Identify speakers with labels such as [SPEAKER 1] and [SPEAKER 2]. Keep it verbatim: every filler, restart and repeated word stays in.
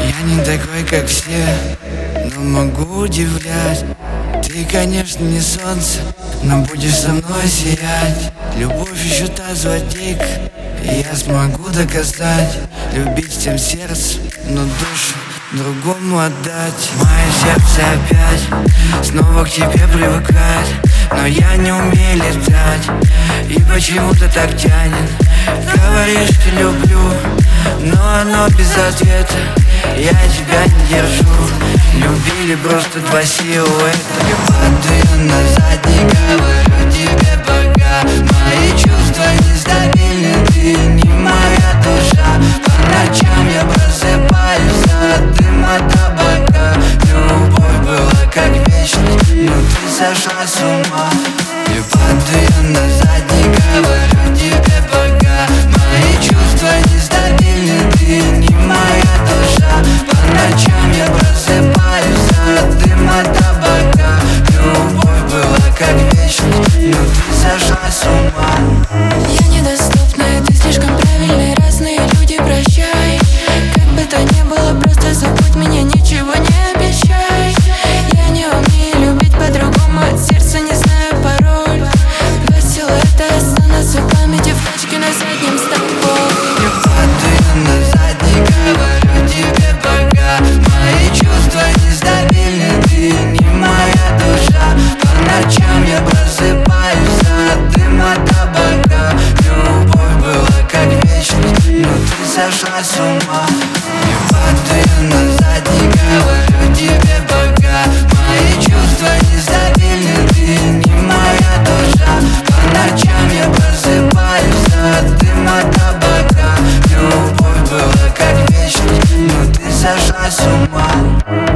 [SPEAKER 1] Я не такой, как все, но могу удивлять. Ты, конечно, не солнце, но будешь со мной сиять. Любовь еще та злодейка, и я смогу доказать. Любить всем сердцем, но душу другому отдать. Мое сердце опять снова к тебе привыкает, но я не умею летать, и почему-то так тянет. Говоришь, ты люблю, но оно без ответа. Я тебя не держу, любили просто два силуэта. Я падаю назад, не говорю тебе пока. Мои чувства нестабильны, ты не моя душа. По ночам я просыпаюсь от дыма табака. Любовь была как вечность, но ты сошла с ума. Я падаю назад, не говорю тебе пока. Мои чувства нестабильны, ты не моя душа. По ночам я просыпаюсь от дыма табака. Любовь была как вечность, но ты сошла с ума.
[SPEAKER 2] Я недоступна, ты слишком правильный, разные люди, прощай. Как бы то ни было, просто забудь меня, ничего не обещай. Я не умею любить по-другому, от сердца не знаю пароль. Два силуэта останутся в памяти, в тачке на заднем с тобой.
[SPEAKER 1] Я падаю назад, не говорю тебе пока. Мои чувства нестабильны, ты не моя душа. По ночам я просыпаюсь от дыма табака. Любовь была как вечность, но ты сошла с ума. Я падаю назад, не говорю тебе пока. Мои чувства нестабильны, ты не моя душа. По ночам я просыпаюсь от дыма табака. Любовь была как вечность, но ты сошла с ума.